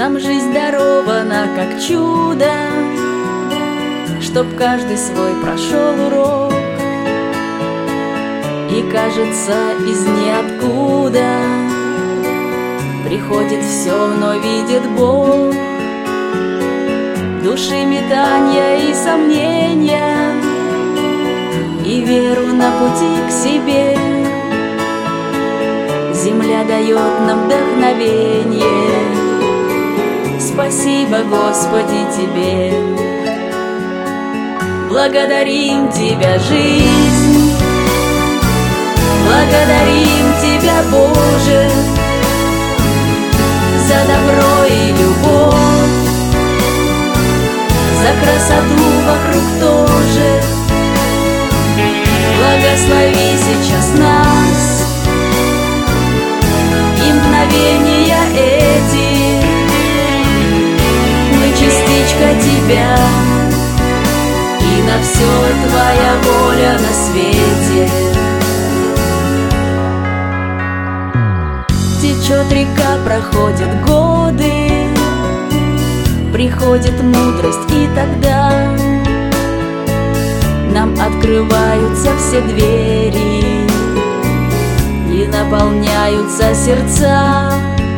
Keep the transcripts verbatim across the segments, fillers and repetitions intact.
Нам жизнь дарована как чудо, чтоб каждый свой прошел урок. И кажется, из ниоткуда приходит все, но видит Бог. Души метания и сомнения, и веру на пути к себе. Земля дает нам вдохновение. Спасибо, Господи, Тебе. Благодарим Тебя, жизнь, благодарим Тебя, Боже, за добро и любовь, за красоту вокруг тоже. Благослови сейчас нас и мгновения эти. Мы частичка Тебя, и на все Твоя воля на свете. Течет река, проходят годы, приходит мудрость, и тогда нам открываются все двери и наполняются сердца.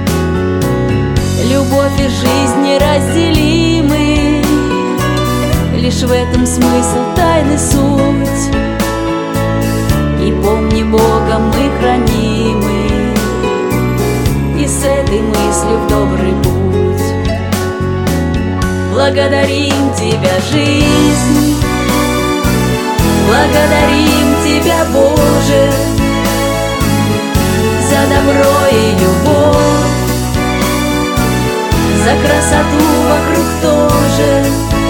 Любовь и жизнь неразделимы, лишь в этом смысл, тайны суть. И помни, Бога мы хранимы, и с этой мыслью в добрый путь. Благодарим Тебя, жизнь, благодарим Тебя, Боже, за добро и любовь, за красоту вокруг тоже.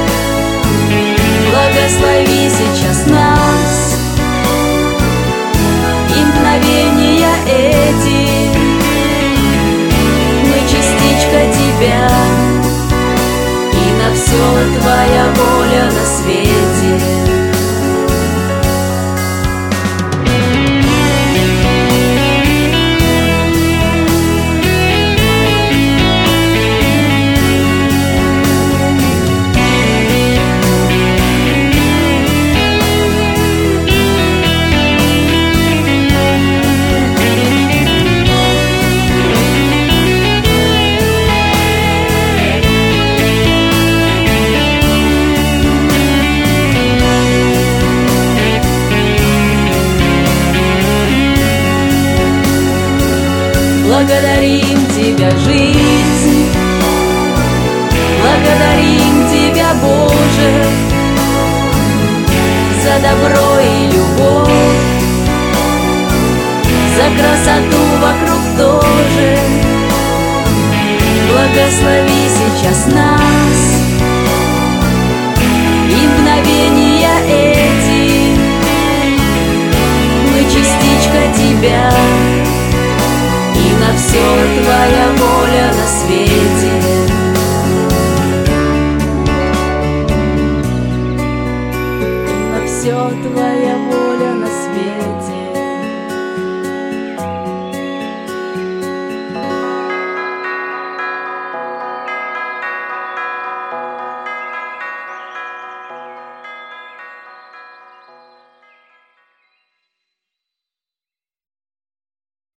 Благослови сейчас нас и мгновения эти. Мы частичка Тебя, и на все Твоя воля на свете. Благодарим Тебя, жизнь, благодарим Тебя, Боже, за добро и любовь, за красоту вокруг тоже. Благослови сейчас нас и мгновения эти. Мы частичка Тебя,